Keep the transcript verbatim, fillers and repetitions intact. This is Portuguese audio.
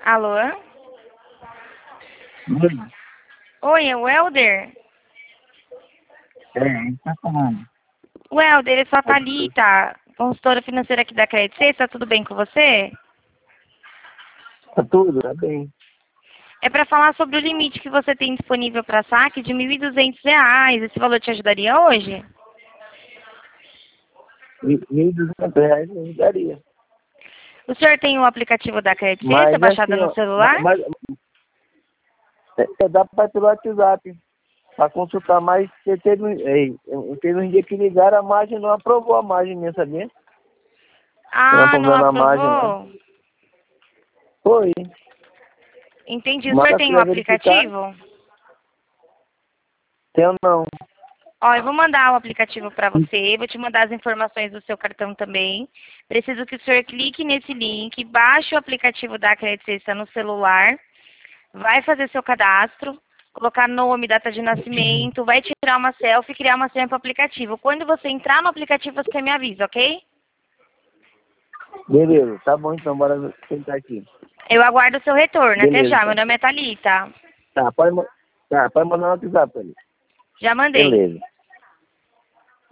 Alô? Oi. Oi, é o Helder? É, ele tá falando. O Helder, eu sou a Thalita, consultora financeira aqui da Credit Suisse. Tá tudo bem com você? Tá tudo, tá bem. É para falar sobre o limite que você tem disponível para saque de mil e duzentos reais. Esse valor te ajudaria hoje? mil e duzentos reais não daria. O senhor tem o aplicativo da Credit Suisse Mas baixado assim, no ó, celular? mas, é, dá pra ir pelo WhatsApp pra consultar, mas você teve, um- ei, teve um dia que ligaram, a margem não aprovou a margem minha, sabia? Não Ah, não aprovou a margem, não. aprovou? Foi. Entendi. O Mas senhor eu tem o queria verificar. aplicativo? Tem ou não? Ó, eu vou mandar o aplicativo para você, vou te mandar as informações do seu cartão também. Preciso que o senhor clique nesse link, baixe o aplicativo da Credit Suisse no celular, vai fazer seu cadastro, colocar nome, data de nascimento, vai tirar uma selfie e criar uma senha para o aplicativo. Quando você entrar no aplicativo, você me avisa, ok? Beleza, tá bom então, bora tentar aqui. Eu aguardo o seu retorno. Até Beleza, já. Meu então. nome é Thalita. Tá, pode, ma- tá, pode mandar no WhatsApp ali. Já mandei. Beleza.